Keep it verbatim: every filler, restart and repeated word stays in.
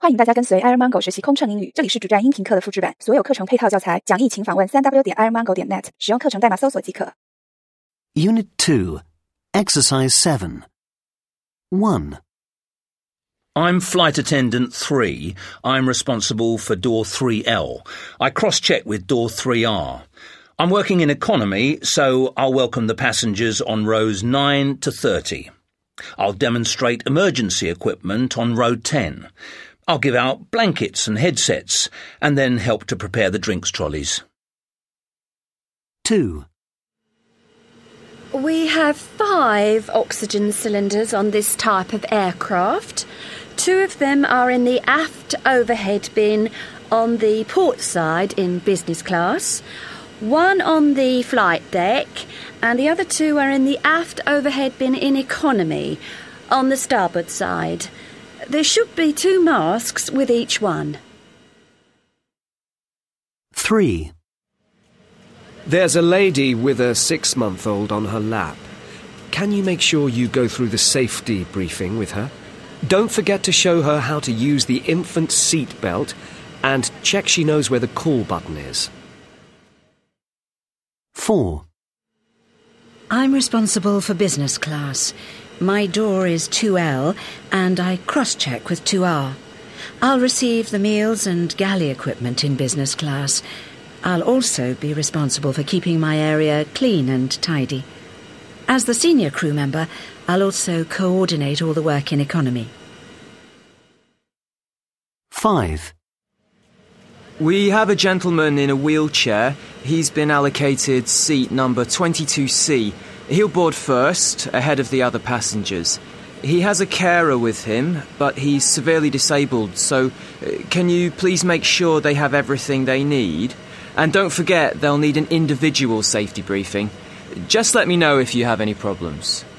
欢迎大家跟随 Ironmongo 学习空乘英语，这里是主站音频课的复制版，所有课程配套教材讲义请访问 三 w 点 ironmongo 点 net， 使用课程代码搜索即可。 Unit two, Exercise seven. one. I'm flight attendant three. I'm responsible for door three L. I cross-check with door three R. I'm working in economy, so I'll welcome the passengers on rows nine to thirty. I'll demonstrate emergency equipment on row ten. I'll give out blankets and headsets, and then help to prepare the drinks trolleys. two. We have five oxygen cylinders on this type of aircraft. Two of them are in the aft overhead bin on the port side in business class, one on the flight deck, and the other two are in the aft overhead bin in economy on the starboard side. There should be two masks with each one. three. There's a lady with a six-month-old on her lap. Can you make sure you go through the safety briefing with her? Don't forget to show her how to use the infant seat belt and check she knows where the call button is. four. I'm responsible for business class. My door is two L and I cross-check with two R. I'll receive the meals and galley equipment in business class. I'll also be responsible for keeping my area clean and tidy. As the senior crew member, I'll also coordinate all the work in economy. five. We have a gentleman in a wheelchair. He's been allocated seat number twenty-two C. He'll board first, ahead of the other passengers. He has a carer with him, but he's severely disabled, so uh, can you please make sure they have everything they need? And don't forget, they'll need an individual safety briefing. Just let me know if you have any problems.